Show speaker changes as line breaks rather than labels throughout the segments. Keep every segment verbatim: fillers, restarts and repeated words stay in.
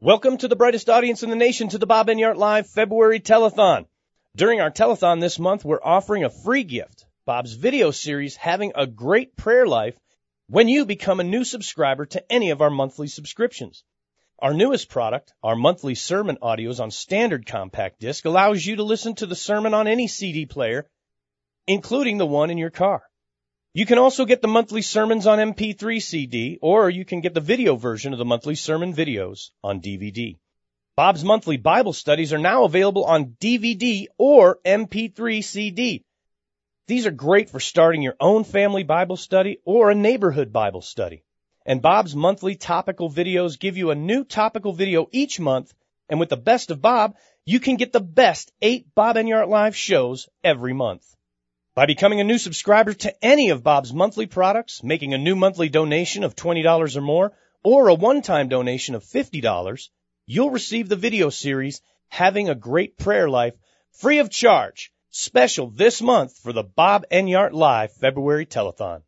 Welcome to the brightest audience in the nation to the Bob Enyart Live February Telethon. During our telethon this month, we're offering a free gift, Bob's video series, Having a Great Prayer Life, when you become a new subscriber to any of our monthly subscriptions. Our newest product, our monthly sermon audios on standard compact disc, allows you to listen to the sermon on any C D player, including the one in your car. You can also get the monthly sermons on M P three C D, or you can get the video version of the monthly sermon videos on D V D. Bob's monthly Bible studies are now available on D V D or M P three C D. These are great for starting your own family Bible study or a neighborhood Bible study. And Bob's monthly topical videos give you a new topical video each month, and with the best of Bob, you can get the best eight Bob Enyart Live shows every month. By becoming a new subscriber to any of Bob's monthly products, making a new monthly donation of twenty dollars or more, or a one-time donation of fifty dollars, you'll receive the video series, Having a Great Prayer Life, free of charge, special this month for the Bob Enyart Live February Telethon.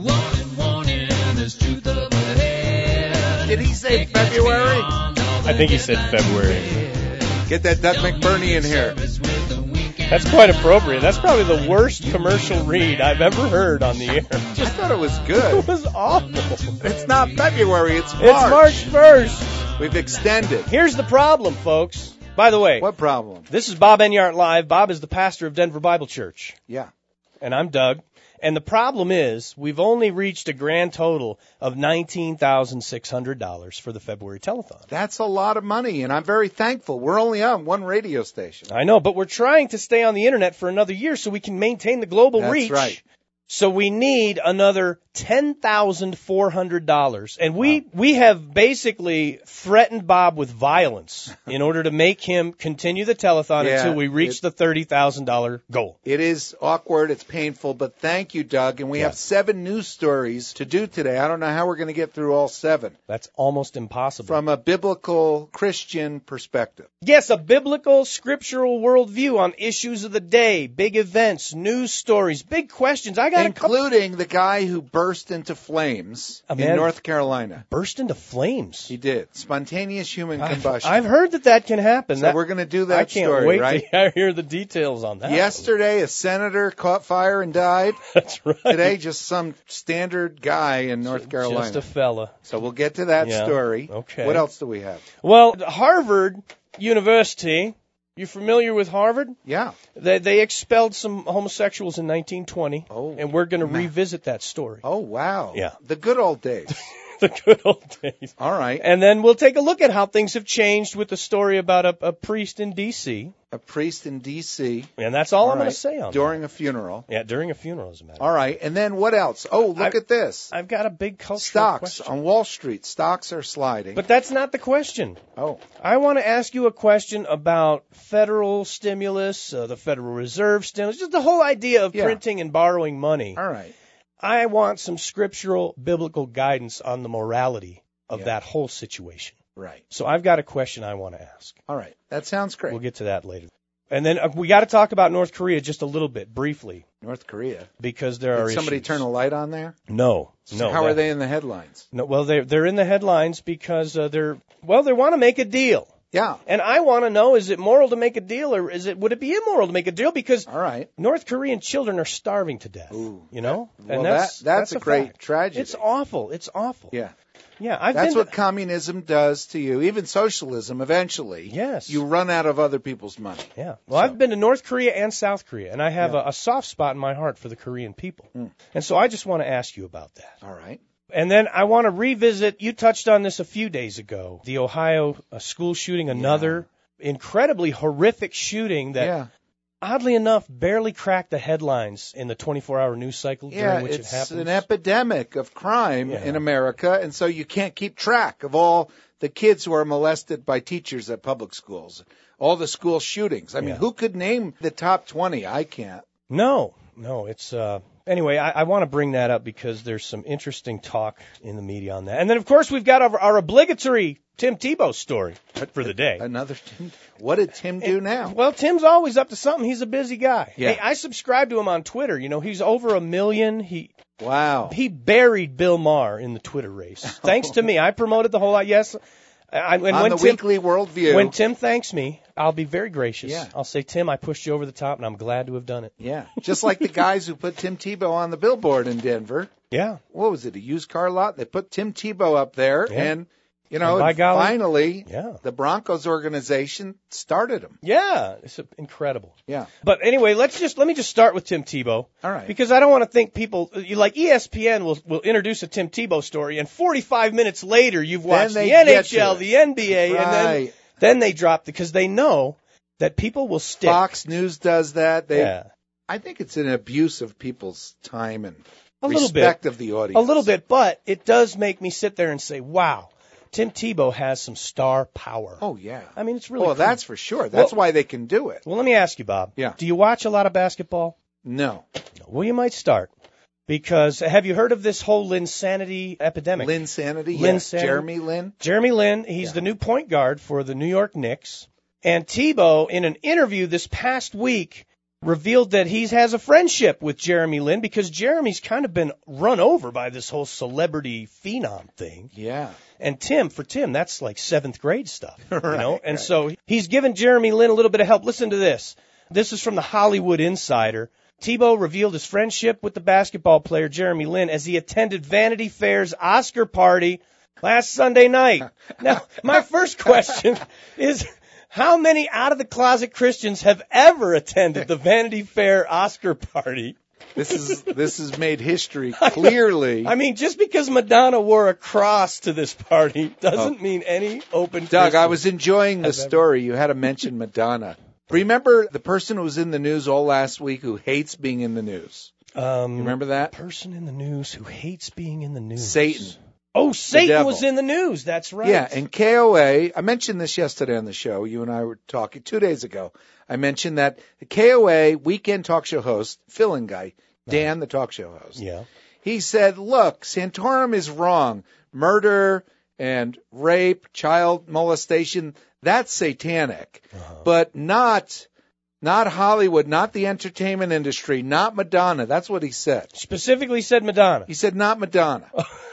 Did he say February?
I think he said February.
Get that Doug McBurney in here.
That's quite appropriate. That's probably the worst commercial read I've ever heard on the air.
Just thought it was good.
It was awful.
It's not February, it's March.
It's March first.
We've extended.
Here's the problem, folks. By the way,
What problem?
this is Bob Enyart Live. Bob is the pastor of Denver Bible Church.
Yeah.
And I'm Doug. And the problem is we've only reached a grand total of nineteen thousand six hundred dollars for the February Telethon.
That's a lot of money, and I'm very thankful. We're only on one radio station.
I know, but we're trying to stay on the Internet for another year so we can maintain the global
That's
reach.
right.
So we need another ten thousand four hundred dollars. And we, wow. we have basically threatened Bob with violence in order to make him continue the telethon
yeah,
until we reach
it,
the thirty thousand dollars goal.
It is awkward. It's painful. But thank you, Doug. And we
yeah.
have seven news stories to do today. I don't know how we're going to get through all seven.
That's almost impossible.
From a biblical Christian perspective.
Yes, a biblical, scriptural worldview on issues of the day, big events, news stories, big questions. I got
Including the guy who burst into flames
a
in North Carolina.
Burst into flames?
He did. Spontaneous human
I've,
combustion.
I've heard that that can happen.
So
that,
we're going to do that
I can't
story,
wait
right?
to hear the details on that.
Yesterday, a senator caught fire and died.
That's right.
Today, just some standard guy in North Carolina.
Just a fella.
So we'll get to that
yeah.
story.
Okay.
What else do we have?
Well, Harvard University... You familiar with Harvard?
Yeah.
They, they expelled some homosexuals in nineteen twenty,
oh,
and we're going to
man.
revisit that story.
Oh, wow.
Yeah.
The good old days.
The good old days.
All right.
And then we'll take a look at how things have changed with the story about a, a priest in D C
A priest in D C
And that's all, all I'm
right.
going to say on
During
that.
a funeral.
Yeah, during a funeral, as a matter of fact.
All right. And then what else? Oh, look
I've,
at this.
I've got a big cultural
Stocks
question.
on Wall Street. Stocks are sliding.
But that's not the question.
Oh.
I want to ask you a question about federal stimulus, uh, the Federal Reserve stimulus, just the whole idea of
yeah.
printing and borrowing money.
All right.
I want some scriptural biblical guidance on the morality of
yeah.
that whole situation.
Right.
So I've got a question I want to ask.
All right. That sounds great.
We'll get to that later. And then uh, we got to talk about North Korea just a little bit, briefly.
North Korea.
Because there
Did
are
somebody
issues.
turn a light on there?
No.
So
no.
how
that,
are they in the headlines?
No. Well, they're, they're in the headlines because uh, they're, well, they want to make a deal.
Yeah.
And I want to know, is it moral to make a deal, or is it would it be immoral to make a deal? Because
all right.
North Korean children are starving to death.
Ooh,
you know?
That,
and
well,
that's,
that, that's,
that's
a, a great
fact.
tragedy.
It's awful. It's awful.
Yeah.
Yeah, I've
That's
been
what
to,
communism does to you. Even socialism, eventually.
Yes.
You run out of other people's money.
Yeah. Well,
so.
I've been to North Korea and South Korea, and I have
yeah.
a, a soft spot in my heart for the Korean people.
Mm.
And so I just want to ask you about that.
All right.
And then I want to revisit, you touched on this a few days ago, the Ohio uh, school shooting, another yeah. incredibly horrific shooting that,
yeah.
oddly enough, barely cracked the headlines in the twenty-four hour news cycle
yeah,
during which it
happens.
happens.
It's an epidemic of crime
yeah.
in America, and so you can't keep track of all the kids who are molested by teachers at public schools, all the school shootings. I mean,
yeah.
who could name the top twenty? I can't.
No, no, it's... uh Anyway, I, I want to bring that up because there's some interesting talk in the media on that. And then, of course, we've got our, our obligatory Tim Tebow story for the day.
Another Tim. What did Tim do
and,
now?
Well, Tim's always up to something. He's a busy guy.
Yeah.
Hey, I subscribe to him on Twitter. You know, he's over a million. He
Wow.
He buried Bill Maher in the Twitter race. Thanks to me. I promoted the whole lot. Yes, I, when,
on
when
the
Tim,
weekly worldview.
When Tim thanks me, I'll be very gracious.
Yeah.
I'll say, Tim, I pushed you over the top, and I'm glad to have done it.
Yeah, just like the guys who put Tim Tebow on the billboard in Denver.
Yeah.
What was it, a used car lot? They put Tim Tebow up there,
Yeah.
and, you know,
And by
and
golly,
finally,
yeah.
the Broncos organization started him.
Yeah, it's incredible.
Yeah.
But anyway, let's just let me just start with Tim Tebow.
All right.
Because I don't want to think people you like E S P N will will introduce a Tim Tebow story, and forty-five minutes later you've watched
they
the
get
N H L,
to it.
the N B A, and then
Right.
then they drop because they know that people will stick.
Fox News does that. They,
yeah,
I think it's an abuse of people's time and
a little
respect
bit,
of the audience.
a little bit, but it does make me sit there and say, wow. Tim Tebow has some star power.
Oh, yeah.
I mean, it's really
Well,
cool.
that's for sure. That's
Well-
why they can do it.
Well, let me ask you, Bob.
Yeah.
Do you watch a lot of basketball?
No.
Well, you might start. Because have you heard of this whole Linsanity epidemic?
Linsanity,
Lin
yes.
Sanity.
Jeremy Lin.
Jeremy Lin, he's
Yeah.
the new point guard for the New York Knicks. And Tebow, in an interview this past week, revealed that he has a friendship with Jeremy Lin because Jeremy's kind of been run over by this whole celebrity phenom thing.
Yeah.
And Tim, for Tim, that's like seventh grade stuff, you
Right,
know? And
right.
so he's given Jeremy Lin a little bit of help. Listen to this. This is from the Hollywood Insider. Tebow revealed his friendship with the basketball player Jeremy Lin as he attended Vanity Fair's Oscar party last Sunday night. Now, my first question is, how many out-of-the-closet Christians have ever attended the Vanity Fair Oscar party?
This is this has made history clearly.
I mean, just because Madonna wore a cross to this party doesn't
Oh.
mean any open
Doug,
Christian
I was enjoying the
has ever-
story. You had to mention Madonna. Remember the person who was in the news all last week who hates being in the news?
Um,
You remember that?
person in the news who hates being in the news.
Satan.
Oh, Satan
devil.
was in the news. That's right.
Yeah, and K O A, I mentioned this yesterday on the show. You and I were talking two days ago. I mentioned that the K O A weekend talk show host, fill-in guy, Dan, the talk show host,
Yeah.
he said, look, Santorum is wrong. Murder and rape, child molestation, that's satanic.
Uh-huh.
But not not Hollywood, not the entertainment industry, not Madonna. That's what he said.
Specifically said Madonna.
He said not Madonna.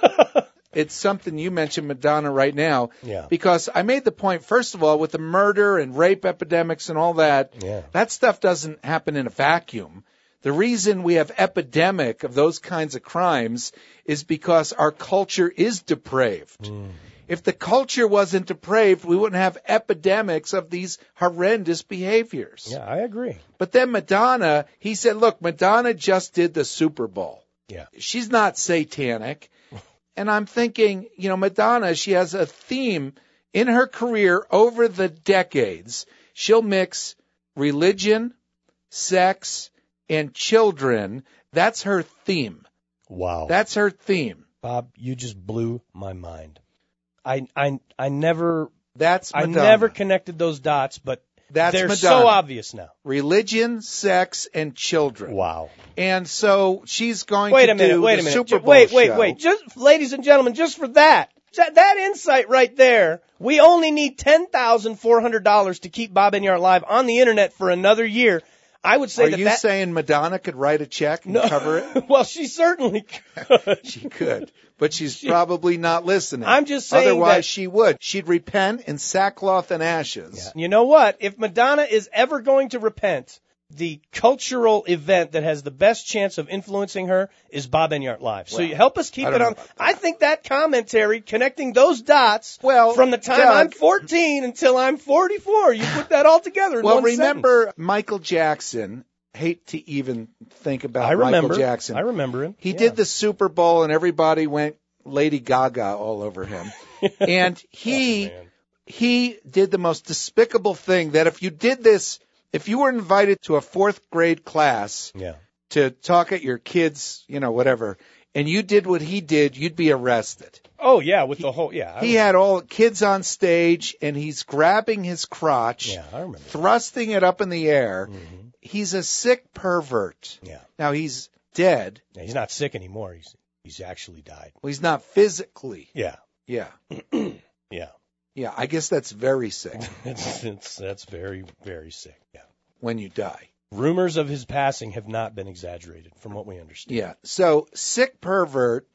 It's something you mentioned Madonna right now.
Yeah.
Because I made the point, first of all, with the murder and rape epidemics and all that,
Yeah.
that stuff doesn't happen in a vacuum. The reason we have epidemic of those kinds of crimes is because our culture is depraved.
Mm.
If the culture wasn't depraved, we wouldn't have epidemics of these horrendous behaviors.
Yeah, I agree.
But then Madonna, he said, look, Madonna just did the Super Bowl.
Yeah.
She's not satanic. And I'm thinking, you know, Madonna, she has a theme in her career over the decades. She'll mix religion, sex, and children. That's her theme.
Wow.
That's her theme.
Bob, you just blew my mind. I I I never
That's
I
Madonna.
never connected those dots, but
That's
they're
Madonna.
so obvious now.
Religion, sex, and children.
Wow.
And so she's going
Wait
to
a minute,
do
wait
the
a minute.
Super
Ju-
Bowl
wait, wait,
show.
wait. Just ladies and gentlemen, just for that. That, that insight right there, we only need ten thousand four hundred dollars to keep Bob Enyart live on the internet for another year. I would say
Are
that
you
that
saying Madonna could write a check and
no,
cover it?
well, she certainly could.
She could, but she's probably not listening.
I'm just saying
Otherwise,
that-
she would. She'd repent in sackcloth and ashes.
You know what? If Madonna is ever going to repent, the cultural event that has the best chance of influencing her is Bob Enyart Live. So
Well,
you help us keep
I
it
don't know
on.
about that.
I think that commentary, connecting those dots
Well,
from the time
Doug-
I'm fourteen until I'm forty-four, you put that all together in
Well,
one
remember
sentence.
Michael Jackson. Hate to even think about
I remember.
Michael Jackson.
I remember him.
He
Yeah.
did the Super Bowl and everybody went Lady Gaga all over him. And he
Oh, man.
he did the most despicable thing that if you did this, if you were invited to a fourth grade class
Yeah.
to talk at your kids, you know, whatever, and you did what he did, you'd be arrested.
Oh yeah, with the whole yeah. I
He had all kids on stage and he's grabbing his crotch,
Yeah, I remember.
thrusting it up in the air.
Mm-hmm.
He's a sick pervert.
Yeah.
Now he's dead.
Yeah, he's not sick anymore. He's he's actually died.
Well, he's not physically.
Yeah.
Yeah.
Yeah.
Yeah, I guess that's very sick
It's, it's that's very very sick. Yeah.
when you die.
Rumors of his passing have not been exaggerated, from what we understand.
Yeah. So sick pervert,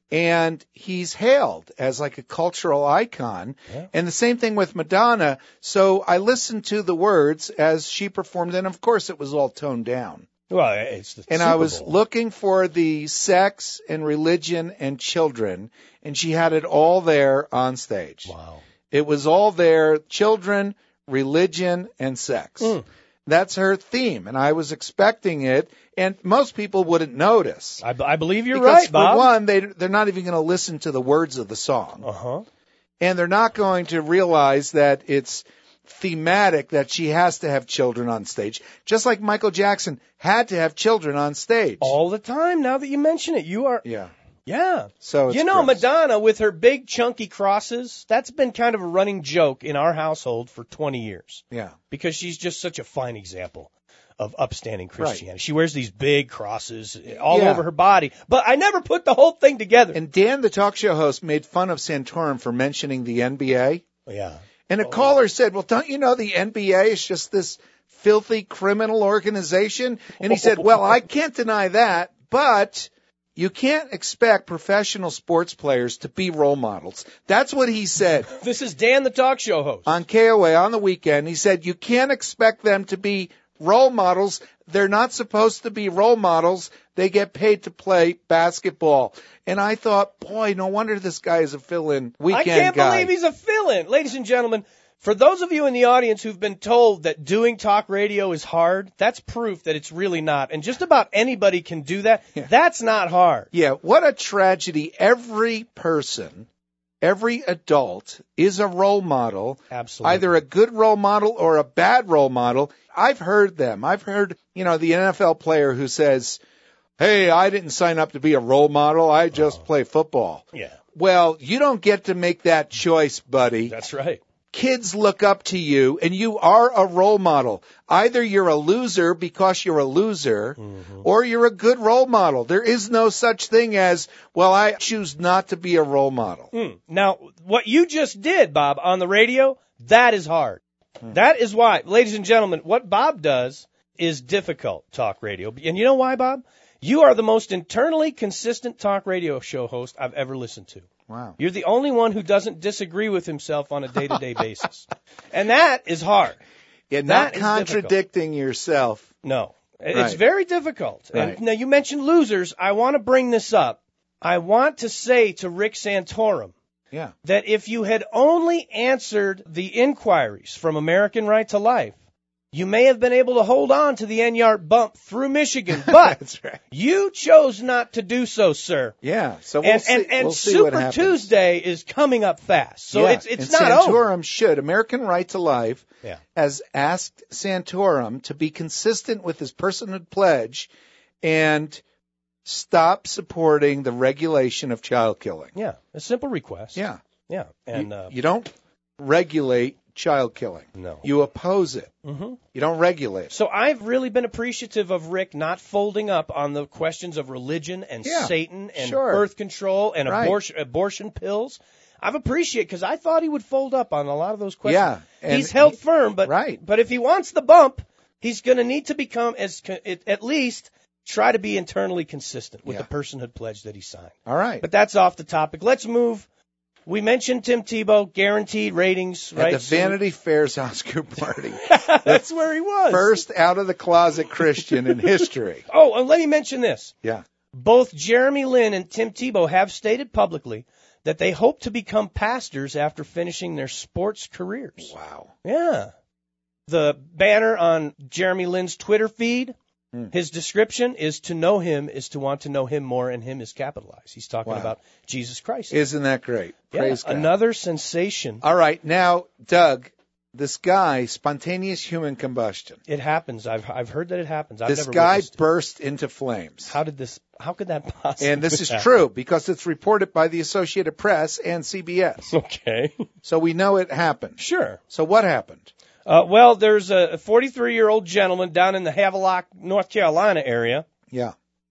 And he's hailed as like a cultural icon.
Yeah.
And the same thing with Madonna. So I listened to the words as she performed, and of course it was all toned down.
Well, it's the
And
Super
I was
Bowl.
looking for the sex and religion and children, and she had it all there on stage.
Wow.
It was all there, children, religion, and sex.
Mm.
That's her theme, and I was expecting it, and most people wouldn't notice.
I, I believe you're
because
right, Bob.
for one, they, they're not even going to listen to the words of the song.
Uh-huh.
And they're not going to realize that it's thematic that she has to have children on stage, just like Michael Jackson had to have children on stage.
All the time, now that you mention it. You are...
Yeah.
Yeah.
So it's
you know,
gross.
Madonna, with her big chunky crosses, that's been kind of a running joke in our household for twenty years.
Yeah.
Because she's just such a fine example of upstanding Christianity. Right. She wears these big crosses all
yeah.
over her body. But I never put the whole thing together.
And Dan, the talk show host, made fun of Santorum for mentioning the N B A.
Yeah.
And a
oh.
caller said, well, don't you know the N B A is just this filthy criminal organization? And he said, well, I can't deny that, but you can't expect professional sports players to be role models. That's what he said.
This is Dan, the talk show host.
On K O A on the weekend, he said, you can't expect them to be role models. They're not supposed to be role models. They get paid to play basketball. And I thought, boy, no wonder this guy is a fill-in weekend guy.
I can't
guy.
believe he's a fill-in. Ladies and gentlemen, for those of you in the audience who've been told that doing talk radio is hard, that's proof that it's really not. And just about anybody can do that.
Yeah.
That's not hard.
Yeah, what a tragedy. Every person, every adult is a role model.
Absolutely.
Either a good role model or a bad role model. I've heard them. I've heard, you know, the N F L player who says, hey, I didn't sign up to be a role model. I just oh. play football.
Yeah.
Well, you don't get to make that choice, buddy.
That's right.
Kids look up to you, and you are a role model. Either you're a loser because you're a loser, mm-hmm. or you're a good role model. There is no such thing as, well, I choose not to be a role model.
Mm. Now, what you just did, Bob, on the radio, that is hard. Mm. That is why, ladies and gentlemen, what Bob does is difficult, talk radio. And you know why, Bob? You are the most internally consistent talk radio show host I've ever listened to.
Wow.
You're the only one who doesn't disagree with himself on a day-to-day basis. And that is hard.
Yeah, not contradicting yourself.
No. It's
right.
very difficult.
Right.
And now you mentioned losers. I want to bring this up. I want to say to Rick Santorum
yeah.
that if you had only answered the inquiries from American Right to Life, you may have been able to hold on to the Enyart bump through Michigan, but
That's right.
you chose not to do so, sir.
Yeah, so we'll
and,
see.
And, and
we'll see
Super
what happens.
Tuesday is coming up fast, so
yeah.
it's it's
and
not
Santorum
over.
should. American Right to Life
yeah.
has asked Santorum to be consistent with his personhood pledge and stop supporting the regulation of child killing.
Yeah, a simple request.
Yeah,
yeah, and
you,
uh,
you don't regulate child killing.
No.
You oppose it.
Mm-hmm.
You don't regulate it.
So I've really been appreciative of Rick not folding up on the questions of religion and
yeah,
Satan and
sure.
birth control and
right.
abortion, abortion pills. I've appreciated because I thought he would fold up on a lot of those questions.
Yeah, and
he's held
he,
firm, but
right.
but if he wants the bump, he's going to need to become as at least try to be internally consistent with
yeah.
the personhood pledge that he signed.
All right.
But that's off the topic. Let's move. We mentioned Tim Tebow, guaranteed ratings, right?
At the Vanity Fair's Oscar party.
That's where he was.
First out of the closet Christian in history.
Oh, and let me mention this.
Yeah.
Both Jeremy Lin and Tim Tebow have stated publicly that they hope to become pastors after finishing their sports careers.
Wow.
Yeah. The banner on Jeremy Lin's Twitter feed,
mm.
his description is to know him is to want to know him more, and him is capitalized. He's talking
wow.
about Jesus Christ.
Isn't that great?
Yeah,
Praise God.
Another sensation.
All right. Now, Doug, this guy, spontaneous human combustion.
It happens. I've I've heard that it happens. I've
this
never
guy
witnessed it.
burst into flames.
How did this? How could that possibly
And this is
happen?
true because it's reported by the Associated Press and C B S.
Okay.
So we know it happened.
Sure.
So what happened?
Uh, well, there's a forty-three-year-old gentleman down in the Havelock, North Carolina area.
Yeah.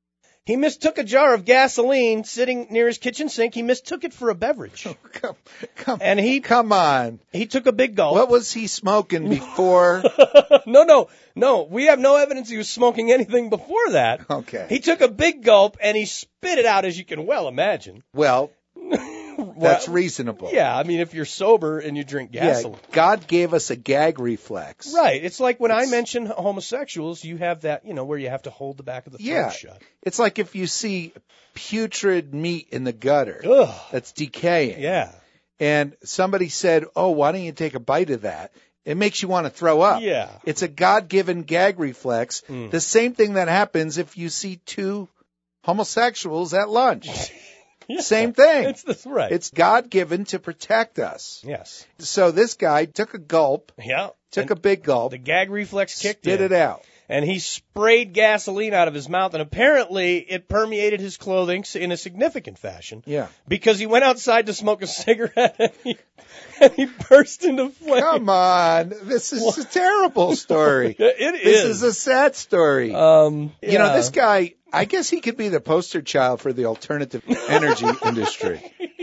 He mistook a jar of gasoline sitting near his kitchen sink. He mistook it for a beverage.
Oh, come, come,
and he
come on.
He took a big gulp.
What was he smoking before?
no, no, no. We have no evidence he was smoking anything before that.
Okay.
He took a big gulp and he spit it out, as you can well imagine.
Well, that's
well,
reasonable.
Yeah, I mean, if you're sober and you drink gasoline.
Yeah, God gave us a gag reflex.
Right. It's like when
it's,
I mention homosexuals, you have that, you know, where you have to hold the back of the throat
yeah,
shut.
It's like if you see putrid meat in the gutter
Ugh.
that's decaying.
Yeah.
And somebody said, oh, why don't you take a bite of that? It makes you want to throw up.
Yeah.
It's a God-given gag reflex.
Mm.
The same thing that happens if you see two homosexuals at lunch.
Yeah.
Same thing.
It's this, right.
It's God-given to protect us.
Yes.
So this guy took a gulp,
Yeah.
took
and
a big gulp,
the gag reflex kicked
spit
in.
it out.
And he sprayed gasoline out of his mouth, and apparently it permeated his clothing in a significant fashion.
Yeah.
Because he went outside to smoke a cigarette, and he, and he burst into flames.
Come on. This is a terrible story.
It
This
is.
is a sad story.
Um, yeah.
You know, this guy, I guess he could be the poster child for the alternative energy industry.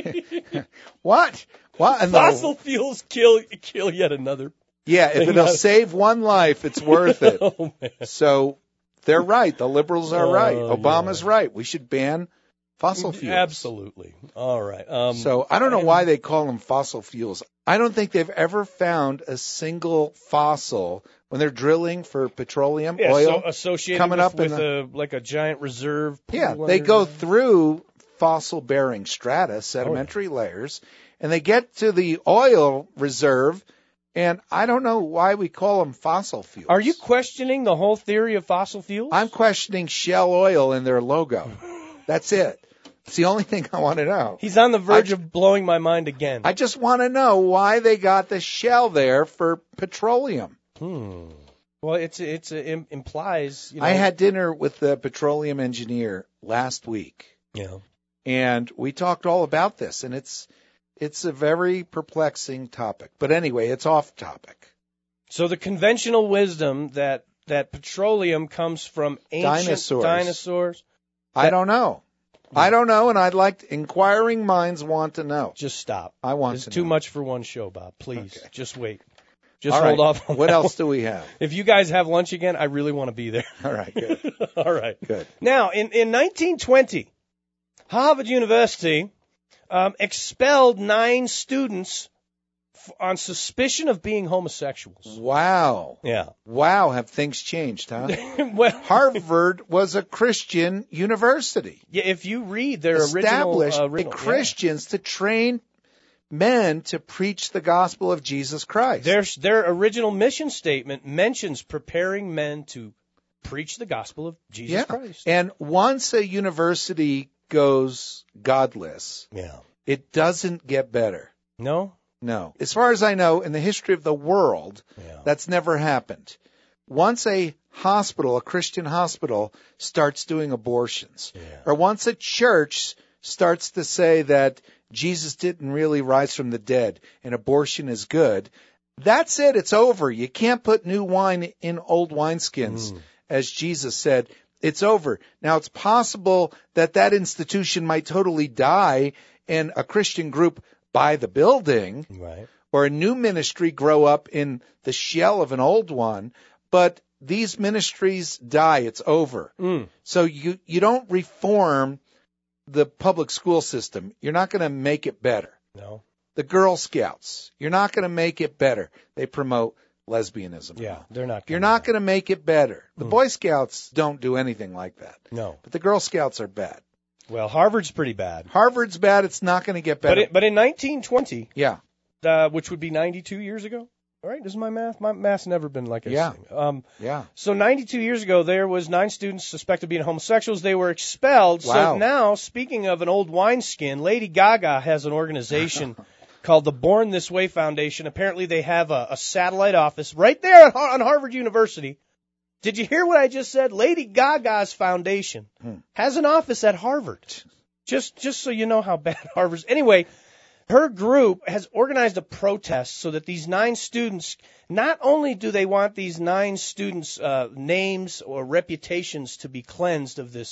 What? What? in the-
Fossil fuels kill kill yet another.
Yeah, if it'll save one life, it's worth it.
Oh, man.
So they're right. The liberals are
Oh,
right. Obama's
yeah.
right. We should ban fossil fuels.
Absolutely. All right. Um,
So I don't know why they call them fossil fuels. I don't think they've ever found a single fossil when they're drilling for petroleum,
yeah,
oil.
so associated
coming
with,
up in
with
the-
a, like a giant reserve. pool
Yeah, they
under
go
there.
through fossil-bearing strata, sedimentary layers, and they get to the oil reserve, and I don't know why we call them fossil fuels.
Are you questioning the whole theory of fossil fuels?
I'm questioning Shell Oil in their logo. That's it. It's the only thing I want to know.
He's on the verge
I-
of blowing my mind again.
I just want to know why they got the shell there for petroleum.
Hmm. Well, it's it's it im- implies. You know,
I had dinner with the petroleum engineer last week,
Yeah.
and we talked all about this, and it's it's a very perplexing topic. But anyway, it's off topic.
So the conventional wisdom that that petroleum comes from ancient
Dinosaurs.
dinosaurs.
I don't know. I don't know, and I'd like to, inquiring minds want to know.
Just stop.
I want
It's
to
too
know.
much for one show, Bob. Please,
Okay.
just wait. Just
All
hold
right.
off. On
What
that
else
one.
do we have?
If you guys have lunch again, I really want to be there.
All right, good.
All right.
Good.
Now, in, in nineteen twenty, Harvard University um, expelled nine students f- on suspicion of being homosexuals.
Wow.
Yeah.
Wow, have things changed, huh?
Well,
Harvard was a Christian university.
yeah, if you read their
Established
original, uh,
by
original
Christians to train men to preach the gospel of Jesus Christ.
yeah. their their original mission statement mentions preparing men to preach the gospel of Jesus
yeah.
Christ.
And once a university goes godless,
Yeah.
it doesn't get better.
No.
No. As far as I know, in the history of the world,
Yeah.
that's never happened. Once a hospital, a Christian hospital, starts doing abortions,
Yeah.
or once a church starts to say that Jesus didn't really rise from the dead and abortion is good, that's it. It's over. You can't put new wine in old wineskins,
Mm.
as Jesus said. It's over. Now, it's possible that that institution might totally die and a Christian group buy the building,
Right.
or a new ministry grow up in the shell of an old one, but these ministries die. It's over.
Mm.
So you, you don't reform the public school system. You're not going to make it better.
No.
The Girl Scouts, you're not going to make it better. They promote lesbianism.
Yeah. They're not.
You're
coming
not
back.
going to make it better. The
Mm.
Boy Scouts don't do anything like that.
No.
But the Girl Scouts are bad.
Well, Harvard's pretty bad.
Harvard's bad. It's not going to get
But
better.
it, but in nineteen twenty,
yeah.
uh, which would be ninety-two years ago. All right, this is my math. My math's never been like I
Yeah.
think. Um,
Yeah.
so ninety-two years ago, there was nine students suspected of being homosexuals. They were expelled.
Wow.
So now, speaking of an old wineskin, Lady Gaga has an organization called the Born This Way Foundation. Apparently, they have a, a satellite office right there at, on Harvard University. Did you hear what I just said? Lady Gaga's foundation
Hmm.
has an office at Harvard. Just, just so you know how bad Harvard's. Anyway, her group has organized a protest so that these nine students, not only do they want these nine students' uh, names or reputations to be cleansed of this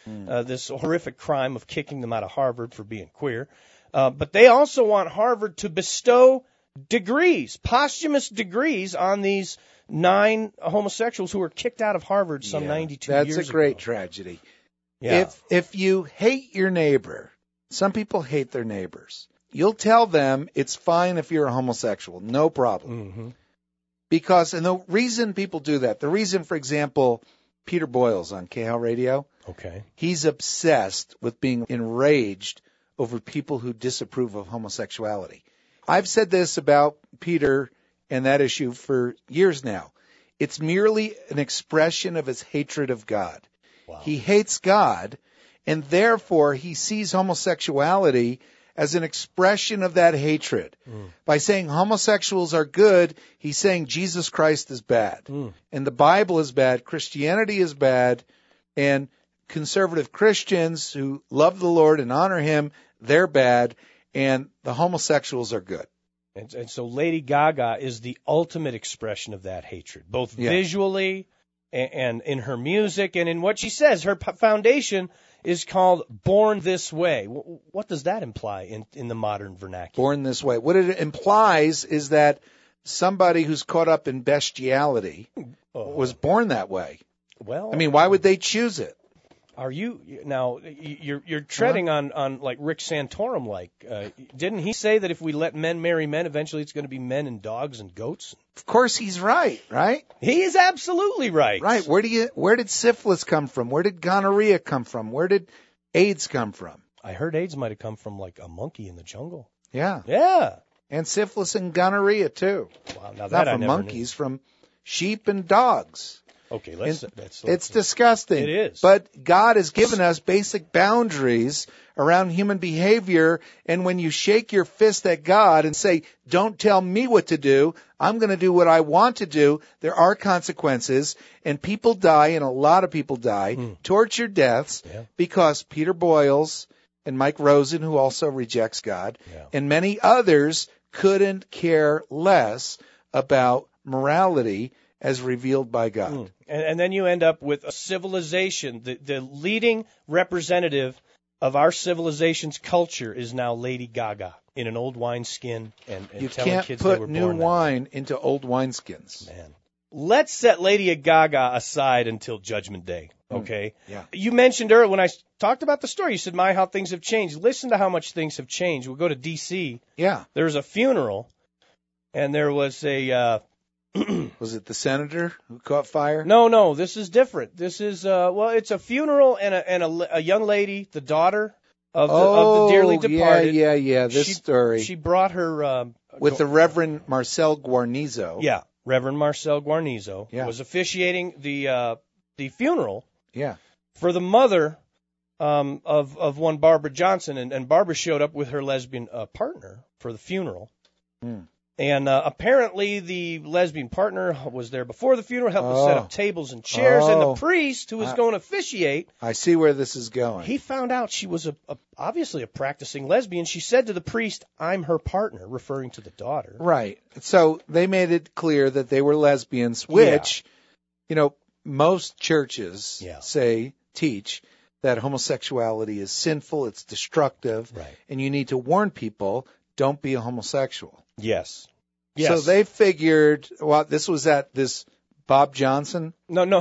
mm. uh, this horrific crime of kicking them out of Harvard for being queer. Uh, but they also want Harvard to bestow degrees, posthumous degrees on these nine homosexuals who were kicked out of Harvard some
yeah,
ninety-two
that's
years ago.
That's a great tragedy.
Yeah.
If if you hate your neighbor, some people hate their neighbors. You'll tell them it's fine if you're a homosexual, no problem.
Mm-hmm.
Because, and the reason people do that, the reason, for example, Peter Boyles on K H A L Radio,
okay,
he's obsessed with being enraged over people who disapprove of homosexuality. I've said this about Peter and that issue for years now. It's merely an expression of his hatred of God.
Wow.
He hates God, and therefore he sees homosexuality as an expression of that hatred. Mm. By saying homosexuals are good, he's saying Jesus Christ is bad. Mm. And the Bible is bad, Christianity is bad, and conservative Christians who love the Lord and honor him, they're bad, and the homosexuals are good.
And, and so Lady Gaga is the ultimate expression of that hatred, both
yeah.
visually and, and in her music and in what she says. Her p- foundation is called Born This Way. W- what does that imply in, in the modern vernacular?
Born This Way. What it implies is that somebody who's caught up in bestiality oh. was born that way.
Well,
I mean, why would they choose it?
Are you now? You're you're treading huh? on, on like Rick Santorum. Like, uh, didn't he say that if we let men marry men, eventually it's going to be men and dogs and goats?
Of course, he's right. Right?
He is absolutely right.
Right. Where do you? Where did syphilis come from? Where did gonorrhea come from? Where did AIDS come from?
I heard AIDS might have come from like a monkey in the jungle.
Yeah.
Yeah.
And syphilis and gonorrhea too.
Wow. Now that
Not
I
from
never
monkeys,
knew.
From sheep and dogs.
Okay, let's, let's, let's
It's disgusting.
It is.
But God has given us basic boundaries around human behavior, and when you shake your fist at God and say, don't tell me what to do, I'm going to do what I want to do, there are consequences, and people die, and a lot of people die, mm. torture deaths,
yeah.
because Peter Boyles and Mike Rosen, who also rejects God,
yeah.
and many others couldn't care less about morality as revealed by God. Mm.
And, and then you end up with a civilization. The, the leading representative of our civilization's culture is now Lady Gaga in an old wineskin and, and
you
telling
can't
kids they were
put new
born
wine into old wineskins.
Man, let's set Lady Gaga aside until Judgment Day. Okay.
Mm. Yeah.
You mentioned earlier when I talked about the story, you said, "My, how things have changed." Listen to how much things have changed. We'll go to D C.
Yeah.
There was a funeral, and there was a. Uh,
Was it the senator who caught fire?
No, no, this is different. This is, uh, well, it's a funeral and a and a, a young lady, the daughter of the,
oh,
of the dearly departed.
yeah, yeah, yeah, this
she,
story.
She brought her... Um,
With the Reverend Marcel Guarnizo.
Yeah, Reverend Marcel Guarnizo
yeah.
was officiating the uh, the funeral
yeah.
for the mother um, of, of one Barbara Johnson, and, and Barbara showed up with her lesbian uh, partner for the funeral.
Mm.
And uh, apparently the lesbian partner was there before the funeral, helped
oh.
to set up tables and chairs,
oh.
and the priest who was
I,
going to officiate.
I see where this is going.
He found out she was a, a, obviously a practicing lesbian. She said to the priest, "I'm her partner," referring to the daughter.
Right. So they made it clear that they were lesbians, which,
yeah.
you know, most churches
yeah.
say, teach, that homosexuality is sinful, it's destructive,
right.
and you need to warn people, don't be a homosexual.
Yes. Yes.
So they figured, well, this was at this Bob Johnson?
No, no.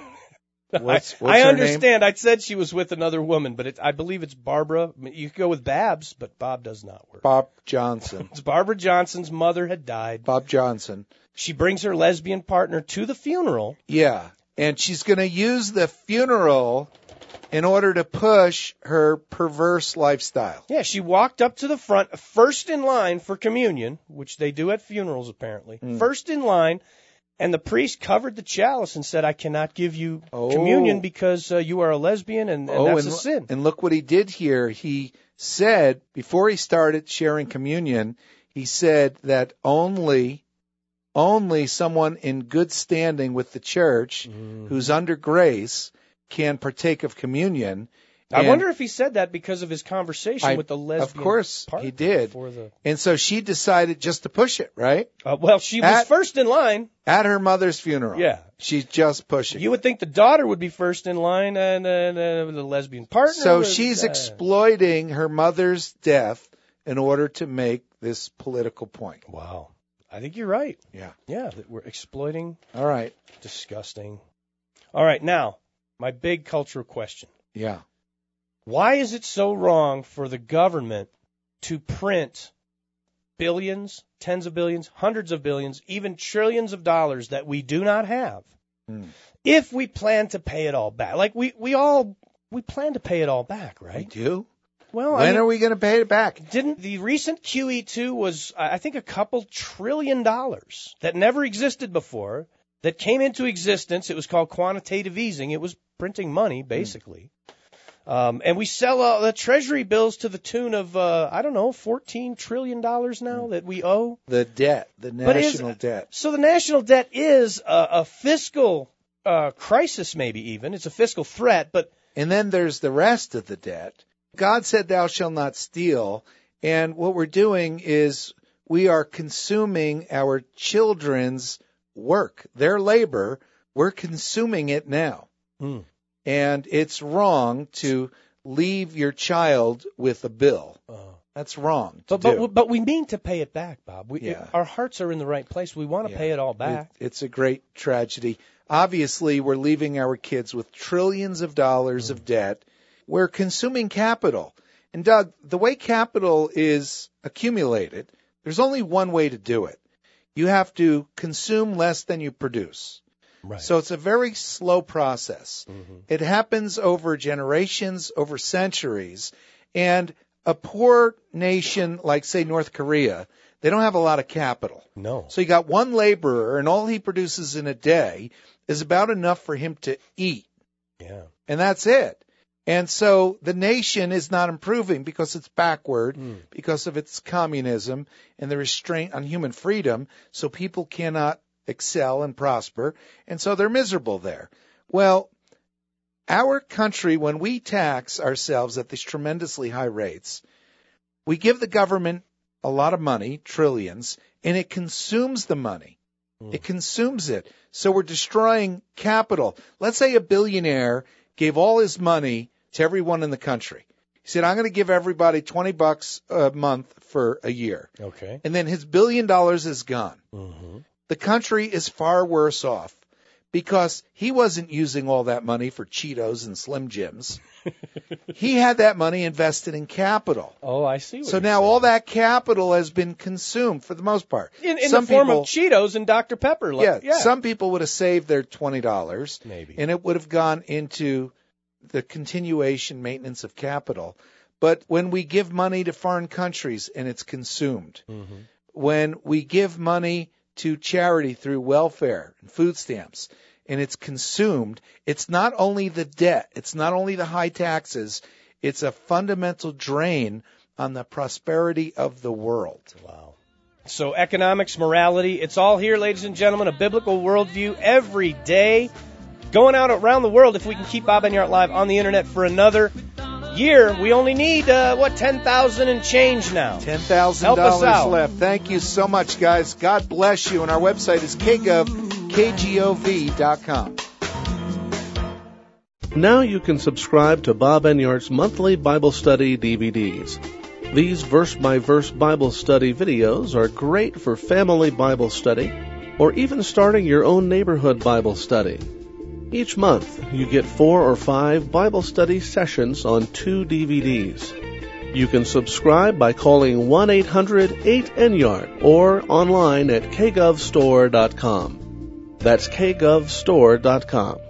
What's, what's
I, I
her
understand.
Name?
I said she was with another woman, but it, I believe it's Barbara. You could go with Babs, but Bob does not work.
Bob Johnson.
It's Barbara Johnson's mother had died.
Bob Johnson.
She brings her lesbian partner to the funeral.
Yeah, and she's going to use the funeral in order to push her perverse lifestyle.
Yeah, she walked up to the front, first in line for communion, which they do at funerals apparently. Mm. First in line, and the priest covered the chalice and said, "I cannot give you
oh.
communion because uh, you are a lesbian, and, and
oh,
that's
and,
a sin."
And look what he did here. He said, before he started sharing communion, he said that only, only someone in good standing with the church, mm. who's under grace, can partake of communion,
I
And
wonder if he said that because of his conversation
I,
with the lesbian
Of course
partner
he did.
before the...
And so she decided just to push it, right?
Uh, well, she was
At-
first in line.
At her mother's funeral.
Yeah.
She's just pushing.
You would think the daughter would be first in line, and uh, the, the lesbian partner.
So
was,
she's
uh,
exploiting her mother's death in order to make this political point.
Wow. I think you're right.
Yeah.
Yeah, that we're exploiting.
All right.
Disgusting. All right, now, my big cultural question.
Yeah.
Why is it so wrong for the government to print billions, tens of billions, hundreds of billions, even trillions of dollars that we do not have
Mm.
if we plan to pay it all back? Like, we, we all, we plan to pay it all back,
We
right?
do?
Well,
When
I mean,
are we going to pay it back?
didn't the recent Q E two was, I think, a couple trillion dollars that never existed before, that came into existence. It was called quantitative easing. It was printing money, basically. Mm. Um, and we sell uh, the treasury bills to the tune of, uh, I don't know, fourteen trillion dollars now mm. that we owe.
The debt, the national
is,
debt.
So the national debt is a, a fiscal uh, crisis, maybe even. It's a fiscal threat, but...
And then there's the rest of the debt. God said, thou shalt not steal. And what we're doing is we are consuming our children's work, their labor. We're consuming it now.
Mm.
And it's wrong to leave your child with a bill.
Uh,
That's wrong to
but,
do.
but, but we mean to pay it back, Bob. We,
Yeah.
it, our hearts are in the right place. We want to
Yeah.
pay it all back.
It, it's a great tragedy. Obviously, we're leaving our kids with trillions of dollars mm. of debt. We're consuming capital. And Doug, the way capital is accumulated, there's only one way to do it. You have to consume less than you produce.
Right.
So it's a very slow process. Mm-hmm. It happens over generations, over centuries. And a poor nation like, say, North Korea, they don't have a lot of capital.
No.
So you got one laborer, and all he produces in a day is about enough for him to eat.
Yeah.
And that's it. And so the nation is not improving because it's backward, mm. because of its communism and the restraint on human freedom, so people cannot excel and prosper, and so they're miserable there. Well, our country, when we tax ourselves at these tremendously high rates, we give the government a lot of money, trillions, and it consumes the money. Mm. It consumes it. So we're destroying capital. Let's say a billionaire gave all his money to everyone in the country. He said, I'm going to give everybody twenty bucks a month for a year.
Okay.
And then his billion dollars is gone.
Mm-hmm.
The country is far worse off because he wasn't using all that money for Cheetos and Slim Jims. He had that money invested in capital.
Oh, I see. What
so
you're
now
saying.
all that capital has been consumed for the most part.
In, in
some
the form
people,
of Cheetos and Doctor Pepper. Like,
yeah,
yeah,
some people would have saved their twenty dollars.
Maybe.
And it would have gone into the continuation maintenance of capital. But when we give money to foreign countries and it's consumed, mm-hmm. when we give money to charity through welfare and food stamps and it's consumed, it's not only the debt, it's not only the high taxes, it's a fundamental drain on the prosperity of the world.
Wow. So economics, morality, it's all here, ladies and gentlemen, a biblical worldview every day. Going out around the world, if we can keep Bob Enyart Live on the internet for another year, we only need, uh, what, ten thousand dollars and change now.
ten thousand dollars left. Thank you so much, guys. God bless you. And our website is k gov k g o v dot com.
Now you can subscribe to Bob Enyart's monthly Bible study D V Ds. These verse-by-verse Bible study videos are great for family Bible study or even starting your own neighborhood Bible study. Each month, you get four or five Bible study sessions on two D V Ds. You can subscribe by calling one eight hundred eight N Y A R D or online at k gov store dot com. That's k gov store dot com.